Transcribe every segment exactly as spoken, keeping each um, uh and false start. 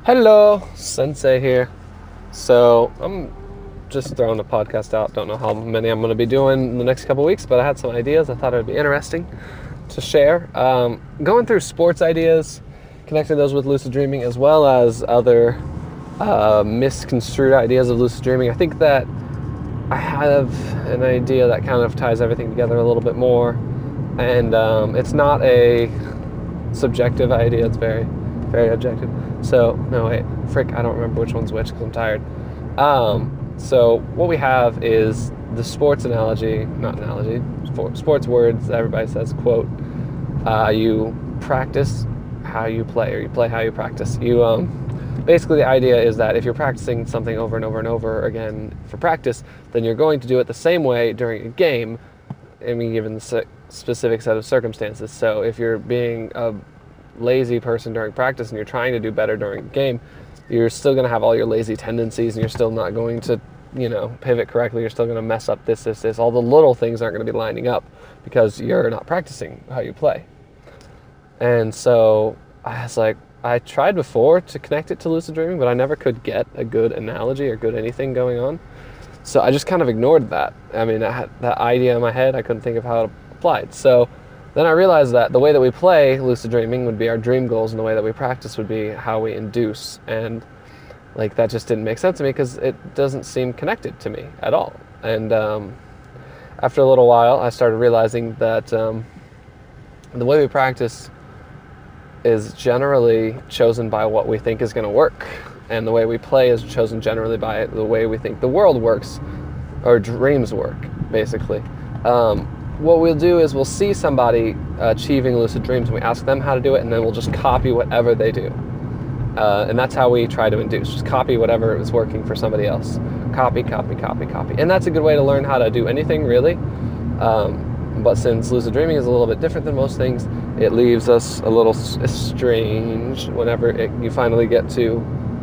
Hello, Sensei here. So I'm just throwing a podcast out. Don't know how many I'm going to be doing in the next couple weeks, but I had some ideas. I thought it would be interesting to share. Um, going through sports ideas, connecting those with lucid dreaming, as well as other uh, misconstrued ideas of lucid dreaming. I think that I have an idea that kind of ties everything together a little bit more, and um, it's not a subjective idea. It's very, very objective. So, no, wait, frick, I don't remember which one's which because I'm tired. Um, so, what we have is the sports analogy, not analogy, sports words, everybody says, quote, uh, you practice how you play, or you play how you practice. You, um, basically, the idea is that if you're practicing something over and over and over again for practice, then you're going to do it the same way during a game, I mean, given the specific set of circumstances. So, if you're being a lazy person during practice and you're trying to do better during a game, you're still going to have all your lazy tendencies and you're still not going to, you know, pivot correctly. You're still going to mess up this, this, this. All the little things aren't going to be lining up because you're not practicing how you play. And so I was like, I tried before to connect it to lucid dreaming, but I never could get a good analogy or good anything going on. So I just kind of ignored that. I mean, I had that idea in my head. I couldn't think of how it applied. So then I realized that the way that we play lucid dreaming would be our dream goals, and the way that we practice would be how we induce. And like that just didn't make sense to me because it doesn't seem connected to me at all. And um, after a little while, I started realizing that um, the way we practice is generally chosen by what we think is going to work, and the way we play is chosen generally by the way we think the world works, or dreams work, basically. Um, what we'll do is we'll see somebody achieving lucid dreams and we ask them how to do it, and then we'll just copy whatever they do. Uh, and that's how we try to induce. Just copy whatever is working for somebody else. Copy, copy, copy, copy. And that's a good way to learn how to do anything, really. Um, but since lucid dreaming is a little bit different than most things, it leaves us a little strange whenever it, you finally get to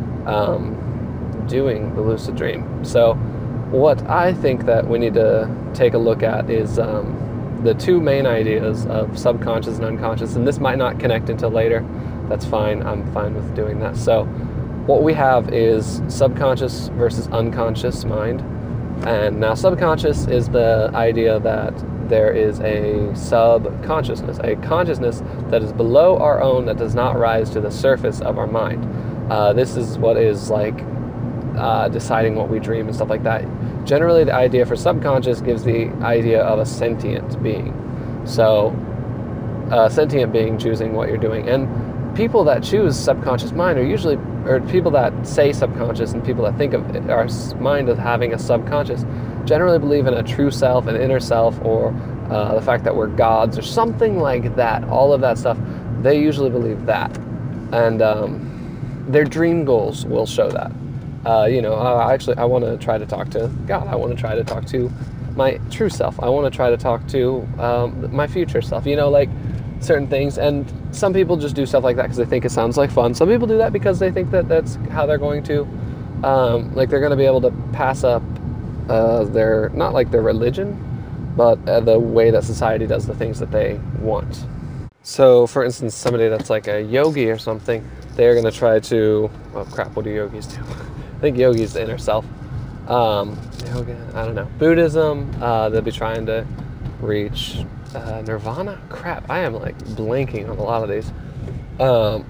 um, doing the lucid dream. So what I think that we need to take a look at is um, the two main ideas of subconscious and unconscious, and this might not connect until later. That's fine. I'm fine with doing that. So what we have is subconscious versus unconscious mind. And now subconscious is the idea that there is a subconsciousness, a consciousness that is below our own, that does not rise to the surface of our mind. Uh, this is what is like uh, deciding what we dream and stuff like that. Generally, the idea for subconscious gives the idea of a sentient being. So, a sentient being choosing what you're doing. And people that choose subconscious mind are usually, or people that say subconscious and people that think of our mind as having a subconscious, generally believe in a true self, an inner self, or uh, the fact that we're gods, or something like that. All of that stuff, they usually believe that. And um, their dream goals will show that. Uh, you know, uh, actually, I want to try to talk to God. I want to try to talk to my true self. I want to try to talk to um, my future self, you know, like certain things. And some people just do stuff like that because they think it sounds like fun. Some people do that because they think that that's how they're going to, um, like they're going to be able to pass up uh, their, not like their religion, but uh, the way that society does the things that they want. So, for instance, somebody that's like a yogi or something, they're going to try to, oh crap, what do yogis do? I think yogi's the inner self. Um, yoga, I don't know. Buddhism, uh, they'll be trying to reach uh, nirvana? Crap, I am like blanking on a lot of these. Um,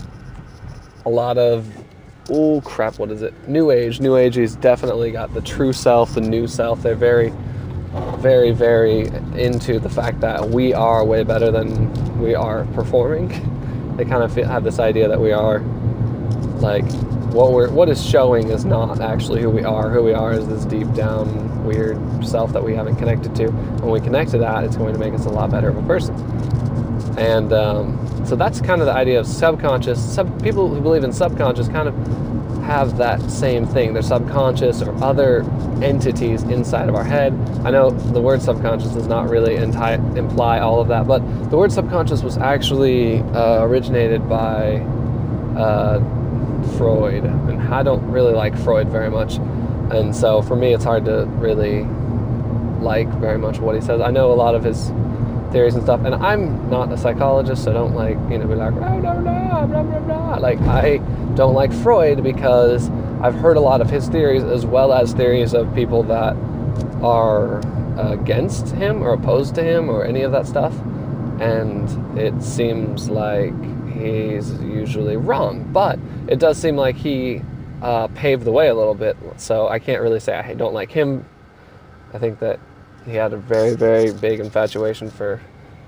a lot of, oh crap, what is it? New Age. New Age has definitely got the true self, the new self. They're very, very, very into the fact that we are way better than we are performing. They kind of feel, have this idea that we are like, what we're what is showing is not actually who we are. Who we are is this deep down weird self that we haven't connected to. When we connect to that, it's going to make us a lot better of a person. And um, so that's kind of the idea of subconscious. Sub, people who believe in subconscious kind of have that same thing. Their subconscious or other entities inside of our head. I know the word subconscious does not really enti- imply all of that, but the word subconscious was actually uh, originated by uh, Freud, and I don't really like Freud very much, and so for me it's hard to really like very much what he says. I know a lot of his theories and stuff, and I'm not a psychologist, so don't like, you know, be like, oh no, no, blah, blah, blah. Like, I don't like Freud because I've heard a lot of his theories, as well as theories of people that are against him or opposed to him or any of that stuff. And it seems like he's usually wrong. But it does seem like he uh, paved the way a little bit. So I can't really say I don't like him. I think that he had a very, very big infatuation for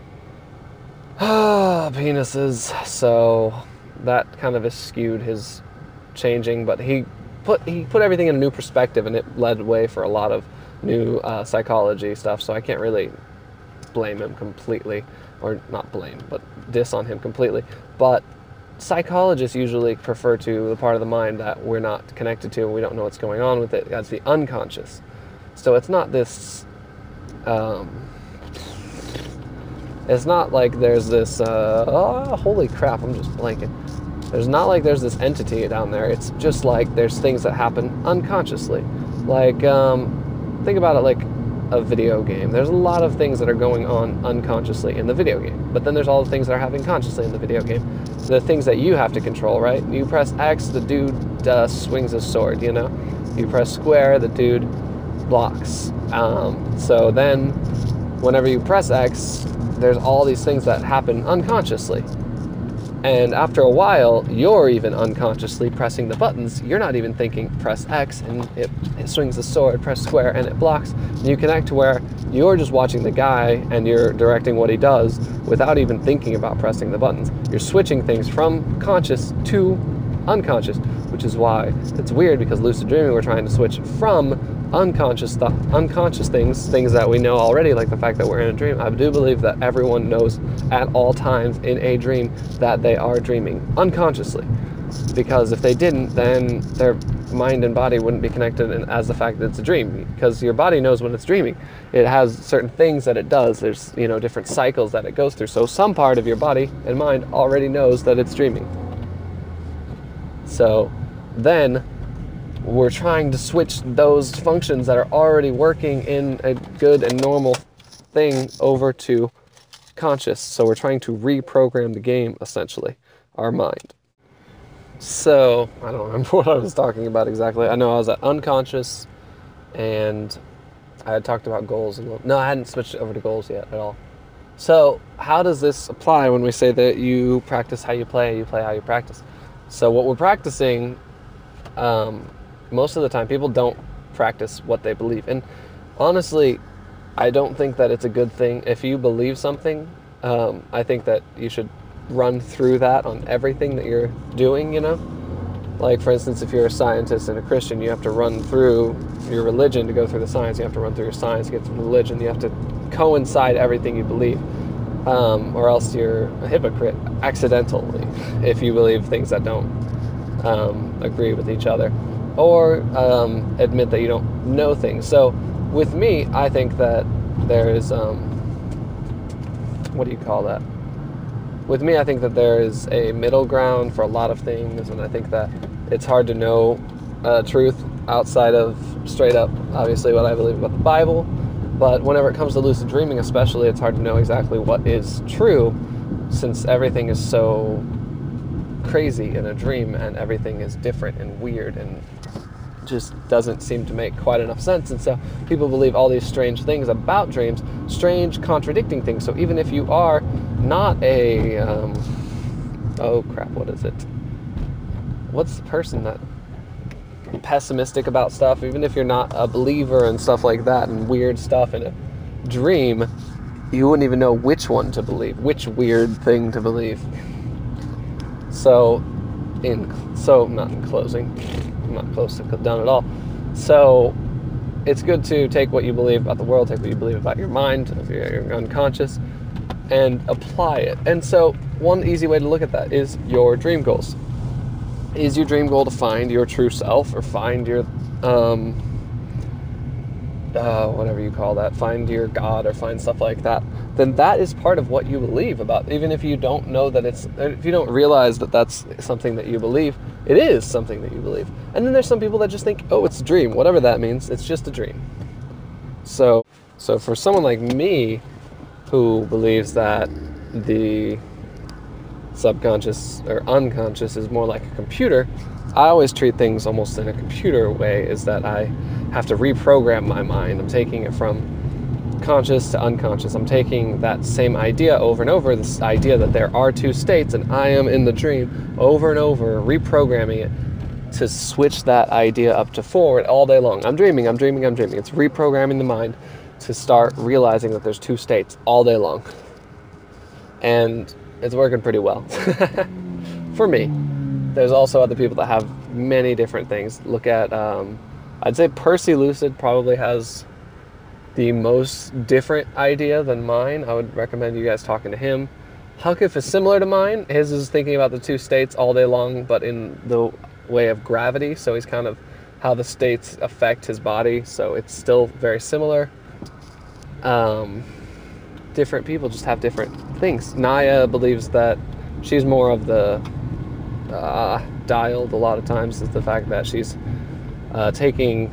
ah, penises. So that kind of skewed his changing. But he put he put everything in a new perspective, and it led way for a lot of new uh, psychology stuff. So I can't really blame him completely, or not blame, but diss on him completely. But psychologists usually refer to the part of the mind that we're not connected to and we don't know what's going on with it as the unconscious. So it's not this um, it's not like there's this uh, oh, holy crap, I'm just blanking. There's not like there's this entity down there. It's just like there's things that happen unconsciously. Like um, think about it like a video game. There's a lot of things that are going on unconsciously in the video game, but then there's all the things that are happening consciously in the video game. The things that you have to control, right? You press X, the dude uh, swings his sword, you know? You press square, the dude blocks. Um, so then, whenever you press X, there's all these things that happen unconsciously. And after a while, you're even unconsciously pressing the buttons. You're not even thinking, press X, and it, it swings the sword, press square, and it blocks. And you connect to where you're just watching the guy, and you're directing what he does without even thinking about pressing the buttons. You're switching things from conscious to unconscious, which is why it's weird, because lucid dreaming, we're trying to switch from unconscious stuff, unconscious things, things that we know already, like the fact that we're in a dream. I do believe that everyone knows at all times in a dream that they are dreaming unconsciously, because if they didn't, then their mind and body wouldn't be connected as the fact that it's a dream, because your body knows when it's dreaming. It has certain things that it does. There's, you know, different cycles that it goes through. So some part of your body and mind already knows that it's dreaming. So then we're trying to switch those functions that are already working in a good and normal thing over to conscious. So we're trying to reprogram the game, essentially, our mind. So I don't remember what I was talking about exactly. I know I was at unconscious, and I had talked about goals a little. No, I hadn't switched over to goals yet at all. So how does this apply when we say that you practice how you play, you play how you practice? So what we're practicing, um, most of the time, people don't practice what they believe. And honestly, I don't think that it's a good thing. If you believe something, um, I think that you should run through that on everything that you're doing, you know? Like, for instance, if you're a scientist and a Christian, you have to run through your religion to go through the science. You have to run through your science to get through religion. You have to coincide everything you believe. Um, or else you're a hypocrite accidentally if you believe things that don't um, agree with each other. Or um, admit that you don't know things. So with me, I think that there is, um, what do you call that? With me, I think that there is a middle ground for a lot of things, and I think that it's hard to know uh, truth outside of straight up, obviously, what I believe about the Bible. But whenever it comes to lucid dreaming especially, it's hard to know exactly what is true, since everything is so crazy in a dream, and everything is different and weird and just doesn't seem to make quite enough sense. And so people believe all these strange things about dreams, strange contradicting things. So even if you are not a um, oh crap what is it what's the person that pessimistic about stuff, even if you're not a believer and stuff like that and weird stuff in a dream, you wouldn't even know which one to believe, which weird thing to believe. So in so not in closing, I'm not close to done at all. So it's good to take what you believe about the world, take what you believe about your mind, if you're, you're unconscious, and apply it. And so one easy way to look at that is your dream goals. Is your dream goal to find your true self, or find your um uh, whatever you call that, find your God, or find stuff like that? Then that is part of what you believe about. Even if you don't know that it's, if you don't realize that that's something that you believe, it is something that you believe. And then there's some people that just think, oh, it's a dream, whatever that means, it's just a dream. So, so for someone like me, who believes that the subconscious or unconscious is more like a computer, I always treat things almost in a computer way, is that I have to reprogram my mind. I'm taking it from conscious to unconscious. I'm taking that same idea over and over, this idea that there are two states and I am in the dream, over and over, reprogramming it to switch that idea up to forward all day long. I'm dreaming, I'm dreaming, I'm dreaming. It's reprogramming the mind to start realizing that there's two states all day long. And it's working pretty well for me. There's also other people that have many different things. Look at, um, I'd say Percy Lucid probably has the most different idea than mine. I would recommend you guys talking to him. Huckif is similar to mine. His is thinking about the two states all day long, but in the way of gravity. So he's kind of how the states affect his body. So it's still very similar. Um, different people just have different things. Naya believes that she's more of the uh, dialed a lot of times, is the fact that she's uh, taking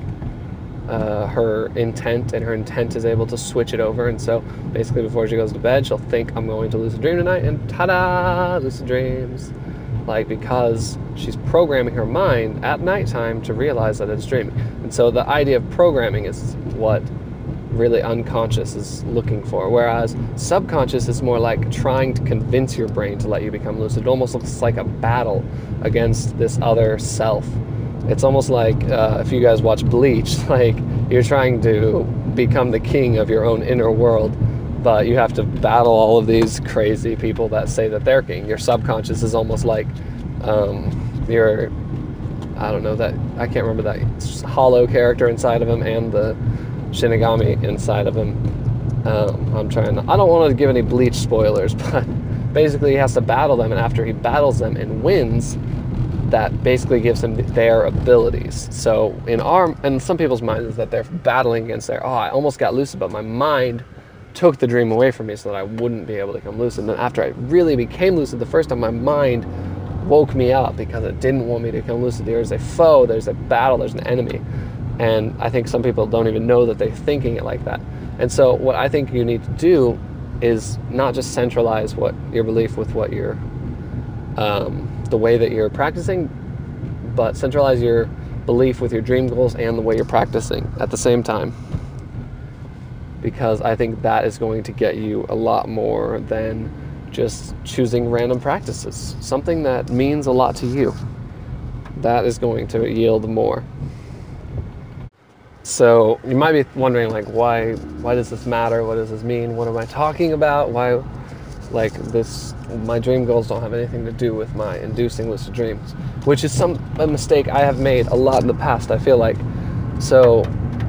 uh, her intent, and her intent is able to switch it over. And so basically before she goes to bed, she'll think, I'm going to lucid dream tonight, and ta-da, lucid dreams. Like, because she's programming her mind at nighttime to realize that it's dreaming. And so the idea of programming is what really unconscious is looking for, whereas subconscious is more like trying to convince your brain to let you become lucid. It almost looks like a battle against this other self. It's almost like uh, if you guys watch Bleach, like you're trying to become the king of your own inner world, but you have to battle all of these crazy people that say that they're king. Your subconscious is almost like um, your, I don't know, that I can't remember that hollow character inside of him and the Shinigami inside of him. Um, I'm trying to, I don't want to give any Bleach spoilers, but basically he has to battle them, and after he battles them and wins, that basically gives him their abilities. So in our, and some people's minds is that they're battling against their, oh, I almost got lucid, but my mind took the dream away from me so that I wouldn't be able to become lucid. And then after I really became lucid the first time, my mind woke me up because it didn't want me to become lucid. There's a foe, there's a battle, there's an enemy. And I think some people don't even know that they're thinking it like that. And so what I think you need to do is not just centralize what your belief with what you're, um, the way that you're practicing, but centralize your belief with your dream goals and the way you're practicing at the same time. Because I think that is going to get you a lot more than just choosing random practices. Something that means a lot to you. That is going to yield more. So you might be wondering, like, why why does this matter? What does this mean? What am I talking about? Why, like, this, my dream goals don't have anything to do with my inducing lucid dreams, which is some a mistake I have made a lot in the past, I feel like. So,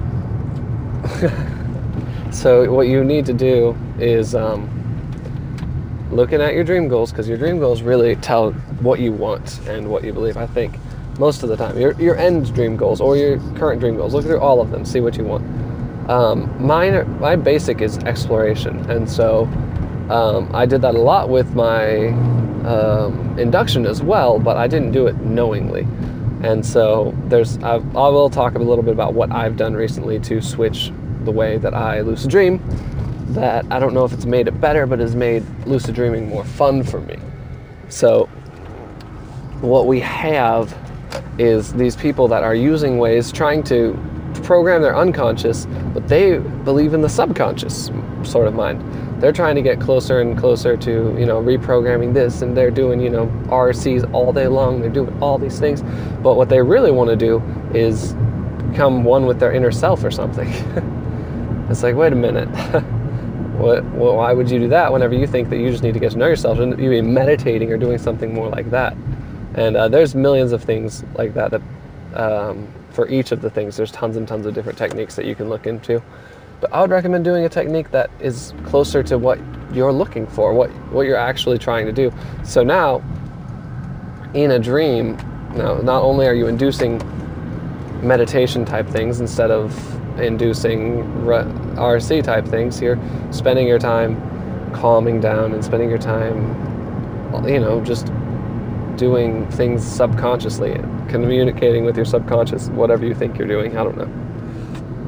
so what you need to do is um, looking at your dream goals, because your dream goals really tell what you want and what you believe, I think. Most of the time, your your end dream goals or your current dream goals, look through all of them, see what you want. Um, mine, my basic is exploration, and so um, I did that a lot with my um, induction as well, but I didn't do it knowingly. And so there's, I, I will talk a little bit about what I've done recently to switch the way that I lucid dream. That I don't know if it's made it better, but has made lucid dreaming more fun for me. So what we have is these people that are using ways trying to program their unconscious, but they believe in the subconscious sort of mind. They're trying to get closer and closer to, you know, reprogramming this, and they're doing, you know, R Cs all day long. They're doing all these things, but what they really want to do is become one with their inner self or something. It's like, wait a minute. What, well, why would you do that whenever you think that you just need to get to know yourself? Shouldn't you be meditating or doing something more like that? And uh, there's millions of things like that, that um, for each of the things, there's tons and tons of different techniques that you can look into. But I would recommend doing a technique that is closer to what you're looking for, what, what you're actually trying to do. So now, in a dream, now, not only are you inducing meditation type things instead of inducing R C type things, you're spending your time calming down and spending your time, you know, just doing things subconsciously, communicating with your subconscious, whatever you think you're doing, I don't know.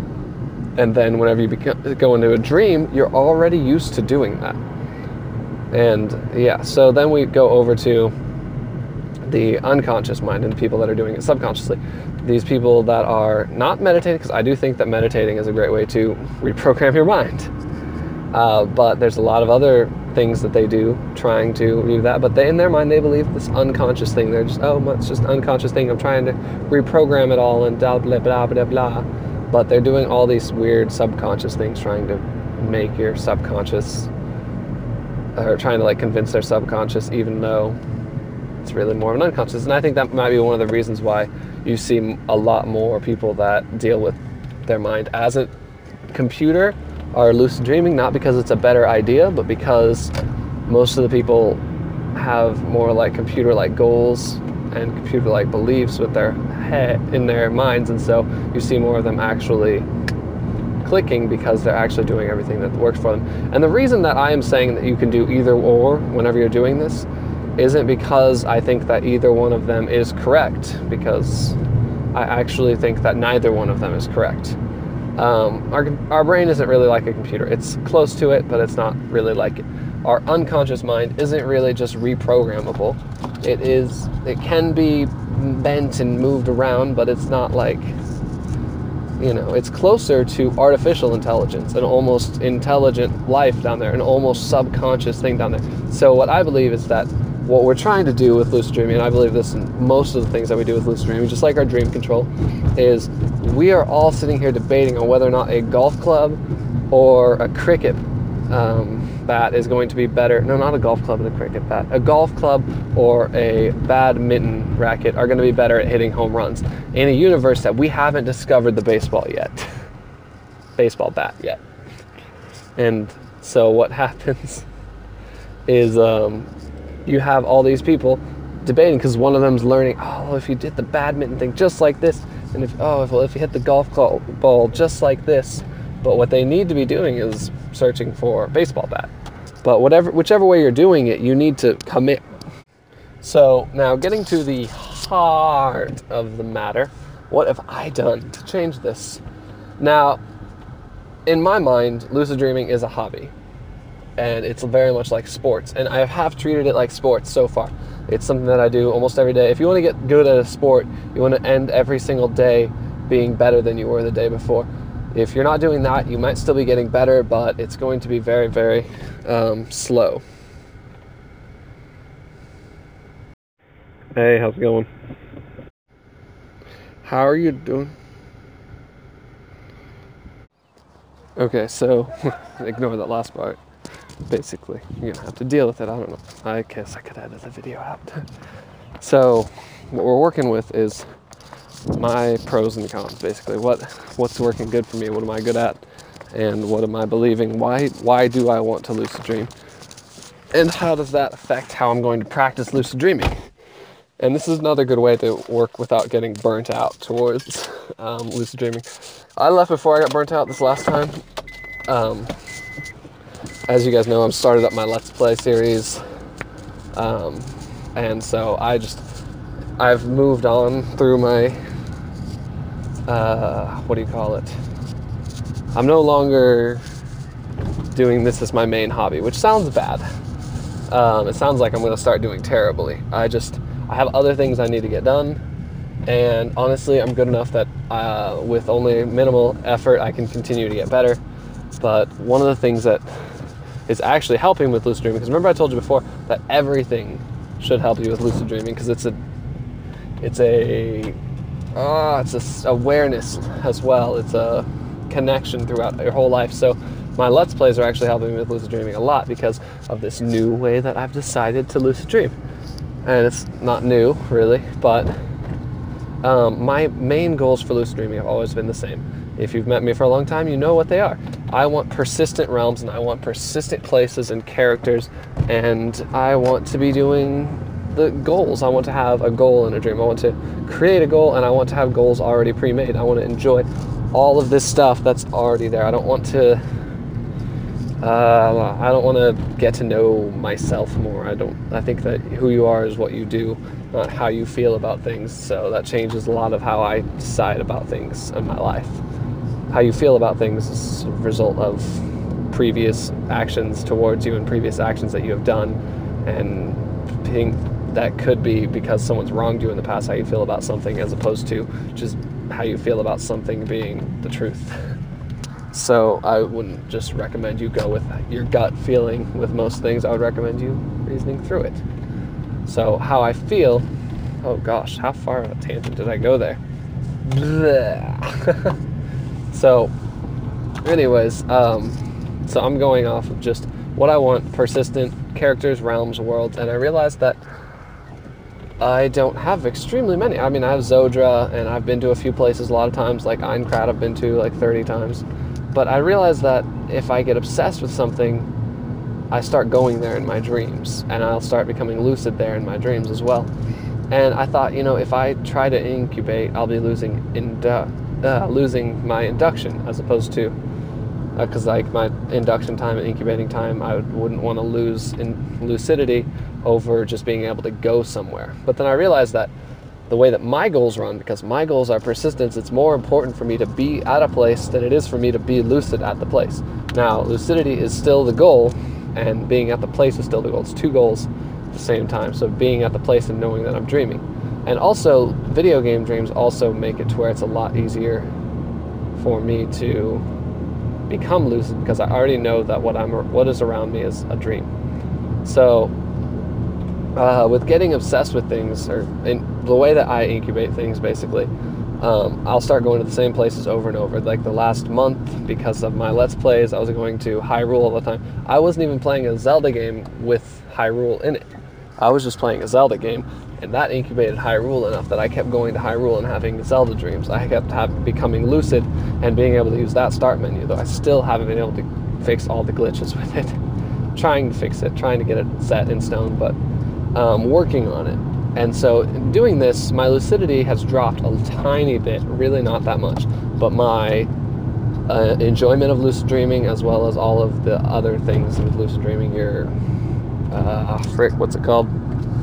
And then whenever you beca- go into a dream, you're already used to doing that. And yeah, so then we go over to the unconscious mind and the people that are doing it subconsciously. These people that are not meditating, because I do think that meditating is a great way to reprogram your mind. Uh, but there's a lot of other things that they do trying to do that. But they, in their mind, they believe this unconscious thing. They're just, oh, it's just an unconscious thing. I'm trying to reprogram it all and blah, blah, blah, blah, blah. But they're doing all these weird subconscious things, trying to make your subconscious, or trying to like convince their subconscious, even though it's really more of an unconscious. And I think that might be one of the reasons why you see a lot more people that deal with their mind as a computer are lucid dreaming, not because it's a better idea, but because most of the people have more like computer-like goals and computer-like beliefs with their head in their minds, and so you see more of them actually clicking because they're actually doing everything that works for them. And the reason that I am saying that you can do either or whenever you're doing this isn't because I think that either one of them is correct, because I actually think that neither one of them is correct. Um, our, our brain isn't really like a computer. It's close to it, but it's not really like it. Our unconscious mind isn't really just reprogrammable. It is, it can be bent and moved around, but it's not like, you know, it's closer to artificial intelligence, an almost intelligent life down there, an almost subconscious thing down there. So what I believe is that what we're trying to do with lucid dreaming, and I believe this in most of the things that we do with lucid dreaming, just like our dream control, is we are all sitting here debating on whether or not a golf club or a cricket um, bat is going to be better. No, not a golf club and a cricket bat. A golf club or a badminton racket are going to be better at hitting home runs in a universe that we haven't discovered the baseball yet. Baseball bat yet. And so what happens is um, you have all these people debating because one of them's learning, oh, if you did the badminton thing just like this, and if, oh, if, well, if you hit the golf ball just like this. But what they need to be doing is searching for a baseball bat. But whatever, whichever way you're doing it, you need to commit. So now getting to the heart of the matter, what have I done to change this? Now, in my mind, lucid dreaming is a hobby. And it's very much like sports. And I have treated it like sports so far. It's something that I do almost every day. If you want to get good at a sport, you want to end every single day being better than you were the day before. If you're not doing that, you might still be getting better, but it's going to be very, very um, slow. Hey, how's it going? How are you doing? Okay, so ignore that last part. Basically, you're gonna have to deal with it. I don't know. I guess I could edit the video out. So, what we're working with is my pros and cons. Basically, what what's working good for me? What am I good at? And what am I believing? Why why do I want to lucid dream? And how does that affect how I'm going to practice lucid dreaming? And this is another good way to work without getting burnt out towards um, lucid dreaming. I left before I got burnt out this last time. Um, As you guys know, I've started up my Let's Play series, um, and so I just, I've moved on through my, uh, what do you call it? I'm no longer doing this as my main hobby, which sounds bad. Um, it sounds like I'm going to start doing terribly. I just, I have other things I need to get done, and honestly, I'm good enough that uh, with only minimal effort, I can continue to get better. But one of the things that is actually helping with lucid dreaming, because remember I told you before that everything should help you with lucid dreaming, because it's a it's a ah, it's a awareness as well. It's a connection throughout your whole life. So my Let's Plays are actually helping me with lucid dreaming a lot because of this new way that I've decided to lucid dream. And it's not new really, but um, my main goals for lucid dreaming have always been the same. If you've met me for a long time, you know what they are. I want persistent realms, and I want persistent places and characters, and I want to be doing the goals. I want to have a goal in a dream. I want to create a goal, and I want to have goals already pre-made. I want to enjoy all of this stuff that's already there. I don't want to uh, I don't want to get to know myself more. I don't. I think that who you are is what you do, not how you feel about things. So that changes a lot of how I decide about things in my life. How you feel about things is a result of previous actions towards you and previous actions that you have done, and being, that could be because someone's wronged you in the past, how you feel about something, as opposed to just how you feel about something being the truth. So I wouldn't just recommend you go with your gut feeling with most things. I would recommend you reasoning through it. So how I feel, oh gosh, how far of a tangent did I go there? So anyways, um, so I'm going off of just what I want: persistent characters, realms, worlds, and I realized that I don't have extremely many. I mean, I have Zodra, and I've been to a few places a lot of times, like Aincrad I've been to like thirty times. But I realized that if I get obsessed with something, I start going there in my dreams, and I'll start becoming lucid there in my dreams as well. And I thought, you know, if I try to incubate, I'll be losing indu- uh, losing my induction, as opposed to, because uh, like my induction time and incubating time, I would, wouldn't want to lose in lucidity over just being able to go somewhere. But then I realized that the way that my goals run, because my goals are persistence, it's more important for me to be at a place than it is for me to be lucid at the place. Now, lucidity is still the goal, and being at the place is still the goal. It's two goals at the same time. So being at the place and knowing that I'm dreaming. And also, video game dreams also make it to where it's a lot easier for me to become lucid, because I already know that what I'm what is around me is a dream. So uh, with getting obsessed with things, or in the way that I incubate things, basically, um, I'll start going to the same places over and over. Like the last month, because of my Let's Plays, I was going to Hyrule all the time. I wasn't even playing a Zelda game with Hyrule in it. I was just playing a Zelda game, and that incubated Hyrule enough that I kept going to Hyrule and having Zelda dreams. I kept have, becoming lucid and being able to use that start menu, though I still haven't been able to fix all the glitches with it. Trying to fix it, trying to get it set in stone, but um, working on it. And so in doing this, my lucidity has dropped a tiny bit, really not that much, but my uh, enjoyment of lucid dreaming, as well as all of the other things with lucid dreaming, your, uh, frick, what's it called?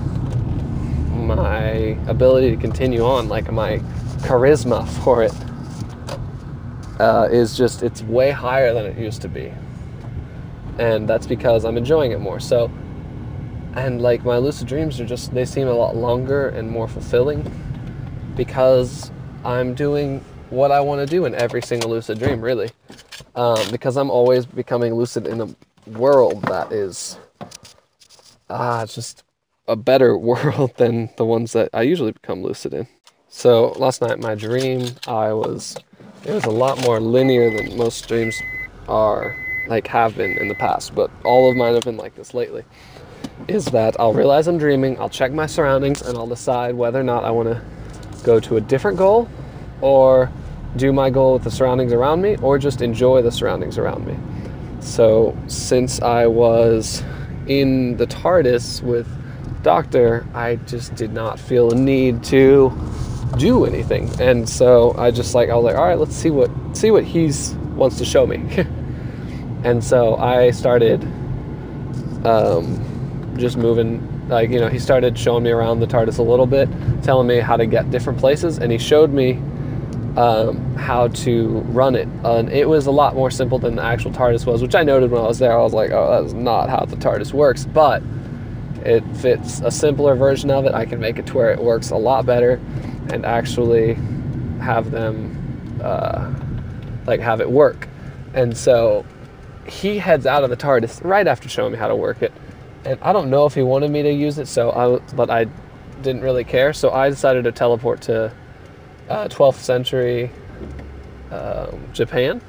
My ability to continue on, like my charisma for it, uh, is just, it's way higher than it used to be. And that's because I'm enjoying it more. So, and like my lucid dreams are just, they seem a lot longer and more fulfilling because I'm doing what I want to do in every single lucid dream, really. Um, because I'm always becoming lucid in a world that is ah, just a better world than the ones that I usually become lucid in. So last night, my dream, I was, it was a lot more linear than most dreams are, like have been in the past, but all of mine have been like this lately. Is that I'll realize I'm dreaming, I'll check my surroundings, and I'll decide whether or not I want to go to a different goal, or do my goal with the surroundings around me, or just enjoy the surroundings around me. So since I was in the TARDIS with Doctor, I just did not feel a need to do anything, and so I just like I was like, all right, let's see what see what he's wants to show me. And so I started um, just moving, like, you know, he started showing me around the TARDIS a little bit, telling me how to get different places, and he showed me um, how to run it. And it was a lot more simple than the actual TARDIS was, which I noted when I was there. I was like, oh, that is not how the TARDIS works, but it fits a simpler version of it. I can make it to where it works a lot better and actually have them, uh, like, have it work. And so he heads out of the TARDIS right after showing me how to work it. And I don't know if he wanted me to use it, so I, but I didn't really care. So I decided to teleport to uh, twelfth century um, Japan.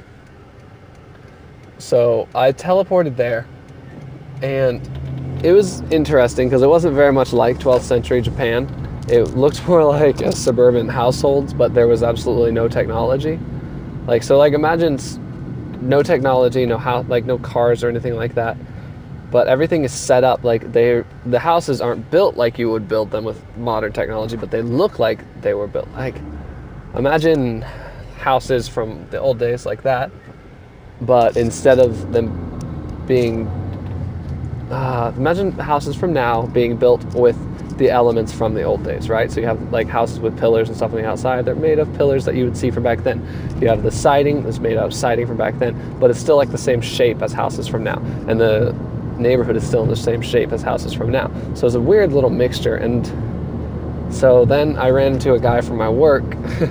So I teleported there, and it was interesting because it wasn't very much like twelfth century Japan. It looked more like a suburban households, but there was absolutely no technology. Like, so like imagine no technology, no house, like no cars or anything like that. But everything is set up like they, the houses aren't built like you would build them with modern technology, but they look like they were built. Like, imagine houses from the old days like that, but instead of them being, uh, imagine houses from now being built with the elements from the old days, right? So you have like houses with pillars and stuff on the outside. They're made of pillars that you would see from back then. You have the siding that's made out of siding from back then, but it's still like the same shape as houses from now. And the neighborhood is still in the same shape as houses from now. So it's a weird little mixture. And so then I ran into a guy from my work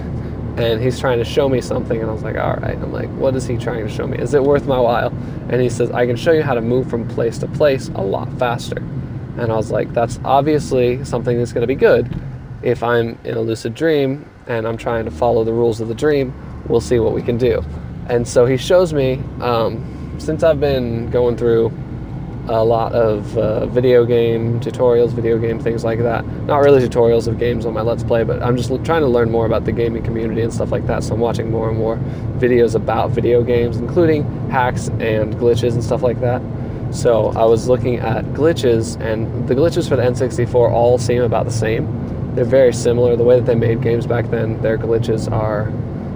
and he's trying to show me something, and I was like, all right. I'm like, what is he trying to show me? Is it worth my while? And he says, I can show you how to move from place to place a lot faster. And I was like, that's obviously something that's going to be good. If I'm in a lucid dream and I'm trying to follow the rules of the dream, we'll see what we can do. And so he shows me, um, since I've been going through a lot of uh, video game tutorials, video game things like that. Not really tutorials of games on my Let's Play, but I'm just l- trying to learn more about the gaming community and stuff like that. So I'm watching more and more videos about video games, including hacks and glitches and stuff like that. So I was looking at glitches, and the glitches for the N sixty-four all seem about the same. They're very similar. The way that they made games back then, their glitches are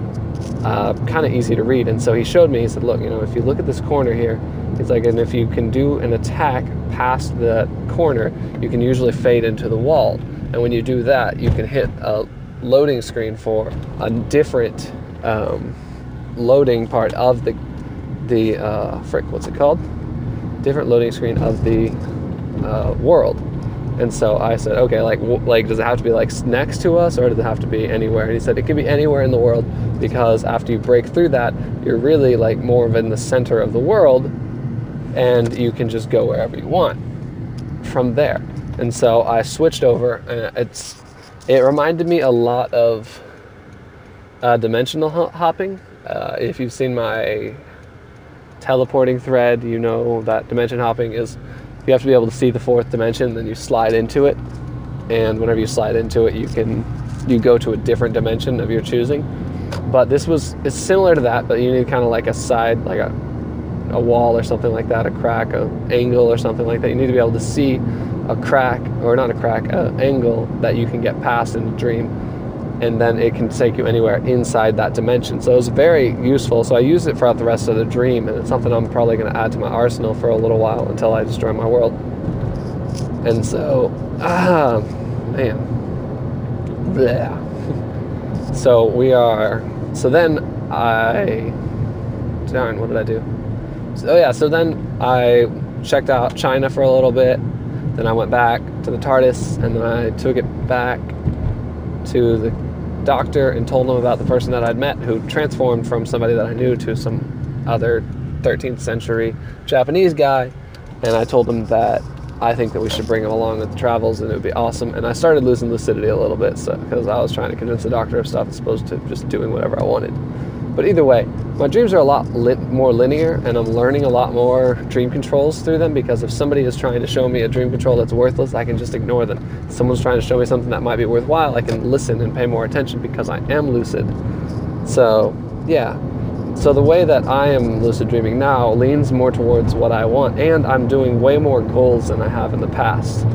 uh, kind of easy to read. And so he showed me, he said, look, you know, if you look at this corner here, he's like, and if you can do an attack past the corner, you can usually fade into the wall. And when you do that, you can hit a loading screen for a different um, loading part of the, the uh, frick, what's it called? Different loading screen of the uh, world. And so I said, okay, like, w- like, does it have to be like next to us, or does it have to be anywhere? And he said, it can be anywhere in the world, because after you break through that, you're really like more of in the center of the world, and you can just go wherever you want from there. And so I switched over, and it's, it reminded me a lot of uh, dimensional hopping. Uh, if you've seen my teleporting thread, you know that dimension hopping is, you have to be able to see the fourth dimension, then you slide into it, and whenever you slide into it, you can you go to a different dimension of your choosing. But this was, it's similar to that, but you need kind of like a side, like a a wall or something like that, a crack, a angle or something like that. You need to be able to see a crack, or not a crack, an angle that you can get past in the dream, and then it can take you anywhere inside that dimension. So it was very useful. So I used it throughout the rest of the dream, and it's something I'm probably going to add to my arsenal for a little while until I destroy my world. And so, ah, man. Bleh. So we are, so then I, darn, what did I do? So yeah, so then I checked out China for a little bit, then I went back to the TARDIS, and then I took it back to the doctor and told him about the person that I'd met who transformed from somebody that I knew to some other thirteenth century Japanese guy, and I told him that I think that we should bring him along with the travels, and it would be awesome. And I started losing lucidity a little bit, so because I was trying to convince the doctor of stuff as opposed to just doing whatever I wanted. But either way, my dreams are a lot li- more linear, and I'm learning a lot more dream controls through them, because if somebody is trying to show me a dream control that's worthless, I can just ignore them. If someone's trying to show me something that might be worthwhile, I can listen and pay more attention because I am lucid. So, yeah. So the way that I am lucid dreaming now leans more towards what I want, and I'm doing way more goals than I have in the past.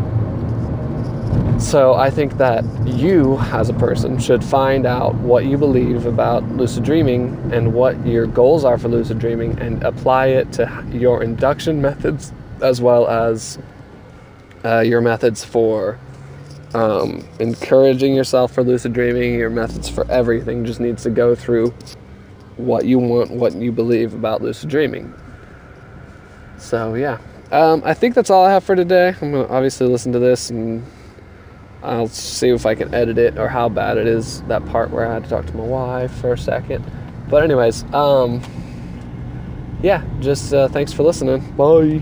So I think that you, as a person, should find out what you believe about lucid dreaming and what your goals are for lucid dreaming, and apply it to your induction methods, as well as uh, your methods for um, encouraging yourself for lucid dreaming. Your methods for everything just needs to go through what you want, what you believe about lucid dreaming. So yeah, um, I think that's all I have for today. I'm going to obviously listen to this, and I'll see if I can edit it, or how bad it is, that part where I had to talk to my wife for a second. But anyways, um, yeah, just uh, thanks for listening. Bye.